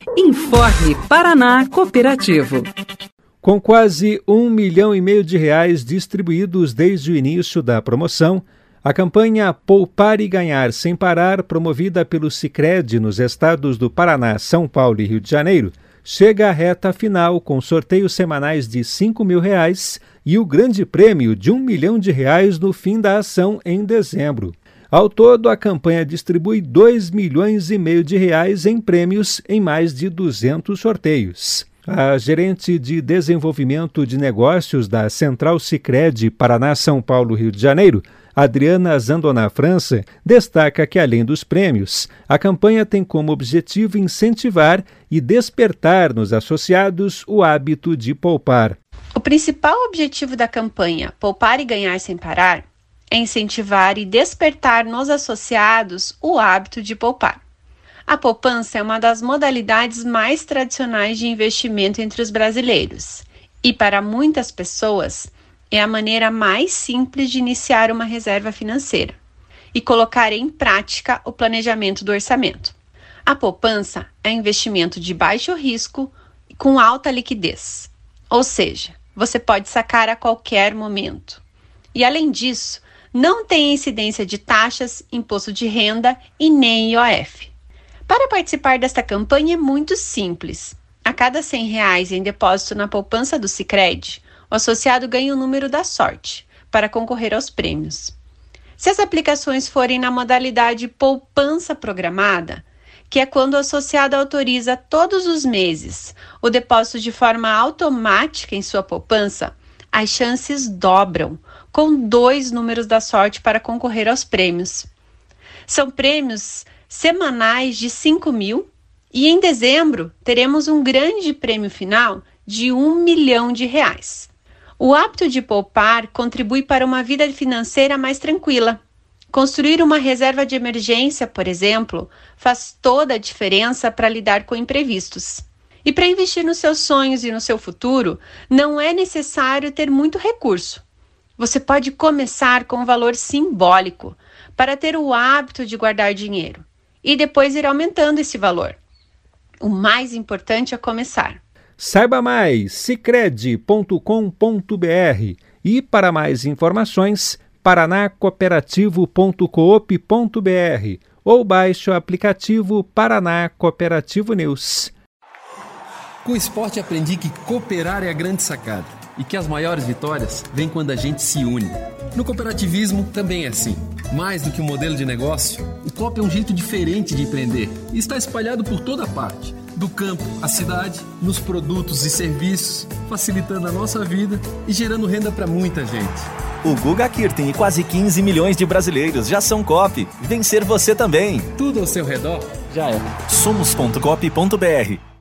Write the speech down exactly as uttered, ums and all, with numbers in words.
Informe Paraná Cooperativo. Com quase um milhão e meio de reais distribuídos desde o início da promoção, a campanha Poupar e Ganhar Sem Parar, promovida pelo Sicredi nos estados do Paraná, São Paulo e Rio de Janeiro, chega à reta final com sorteios semanais de cinco mil reais e o grande prêmio de um milhão de reais no fim da ação em dezembro. Ao todo, a campanha distribui dois milhões e meio de reais em prêmios em mais de duzentos sorteios. A gerente de desenvolvimento de negócios da Central Sicredi Paraná, São Paulo, Rio de Janeiro, Adriana Zandona França, destaca que, além dos prêmios, a campanha tem como objetivo incentivar e despertar nos associados o hábito de poupar. O principal objetivo da campanha Poupar e Ganhar Sem Parar é incentivar e despertar nos associados o hábito de poupar. A poupança é uma das modalidades mais tradicionais de investimento entre os brasileiros e, para muitas pessoas, é a maneira mais simples de iniciar uma reserva financeira e colocar em prática o planejamento do orçamento. A poupança é um investimento de baixo risco e com alta liquidez, ou seja, você pode sacar a qualquer momento. E, além disso, não tem incidência de taxas, imposto de renda e nem I O F. Para participar desta campanha é muito simples. A cada cem reais em depósito na poupança do Sicredi, o associado ganha o número da sorte para concorrer aos prêmios. Se as aplicações forem na modalidade poupança programada, que é quando o associado autoriza todos os meses o depósito de forma automática em sua poupança, as chances dobram, com dois números da sorte para concorrer aos prêmios. São prêmios semanais de cinco mil e em dezembro teremos um grande prêmio final de um milhão de reais. O hábito de poupar contribui para uma vida financeira mais tranquila. Construir uma reserva de emergência, por exemplo, faz toda a diferença para lidar com imprevistos. E para investir nos seus sonhos e no seu futuro, não é necessário ter muito recurso. Você pode começar com um valor simbólico para ter o hábito de guardar dinheiro e depois ir aumentando esse valor. O mais importante é começar. Saiba mais, sicredi ponto com ponto br e, para mais informações, paraná cooperativo ponto coop ponto br ou baixe o aplicativo Paraná Cooperativo News. Com o esporte aprendi que cooperar é a grande sacada e que as maiores vitórias vêm quando a gente se une. No cooperativismo também é assim. Mais do que um modelo de negócio, o coop é um jeito diferente de empreender e está espalhado por toda parte, do campo à cidade, nos produtos e serviços, facilitando a nossa vida e gerando renda para muita gente. O Guga Kirten e quase quinze milhões de brasileiros já são coop. Vencer você também. Tudo ao seu redor já é. somos ponto coop ponto br